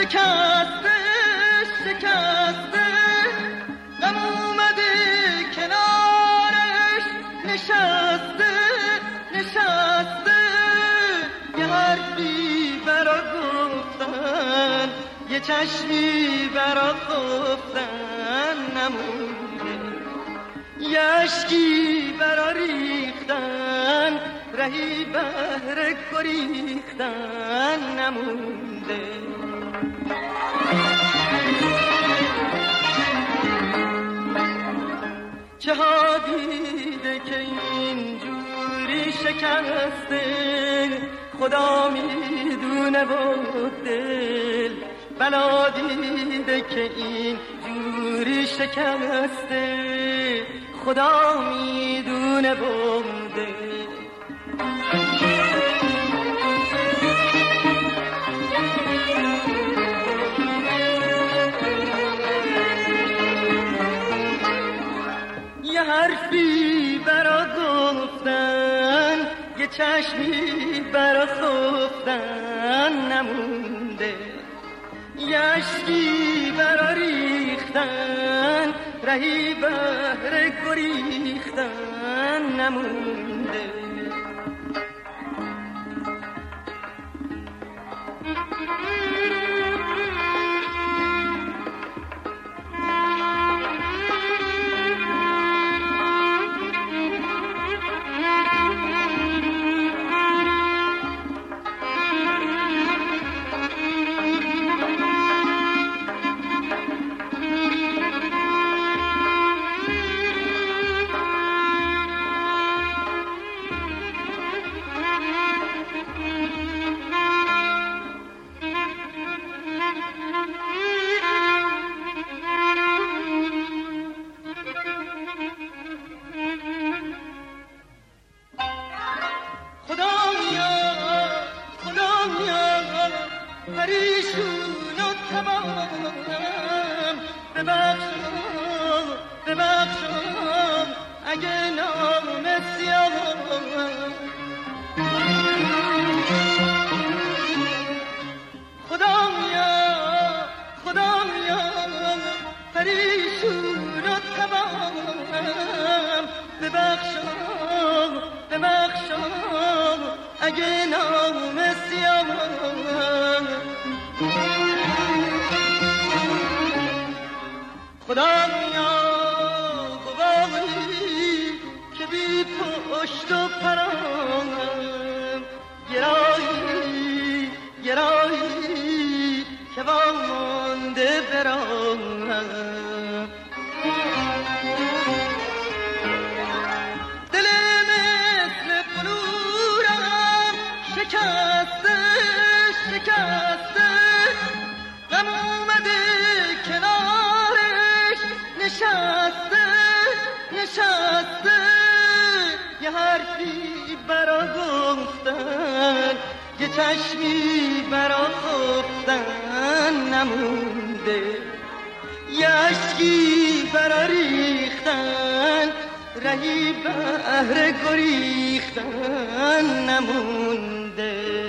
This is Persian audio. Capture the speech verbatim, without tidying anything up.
شکسته شکسته غم اومده کنارش نشسته نشسته یه حرفی برا گفتن یه چشمی برا خفتن نمونده یه عشقی برا ریختن رهی بهر گریختن نمونده چه ها دیده که اینجوری شکسته خدا میدونه و دل بلا دیده که اینجوری شکسته خدا میدونه و دل یه حرفی برا گفتن یه چشمی برا خفتن نمونده یه عشقی برا ریختن رهی بهر گریختن نمونده پریشون و تمام ببخشم ببخشم اگه نام سیام خدا میاد خدا میاد پریشون و تمام ببخشم ببخشم اگه نام سیام خدا میاد قوامی که بی پشت و پرام گرایی گرایی که وامانده برام دل مثل بلورم شکسته شکسته غم اومده کنارش نشسته نشسته یه حرفی برا گفتن یه چشمی برا خفتن نمونده یه عشقی برا ریختن رهی بهر گریختن نمونده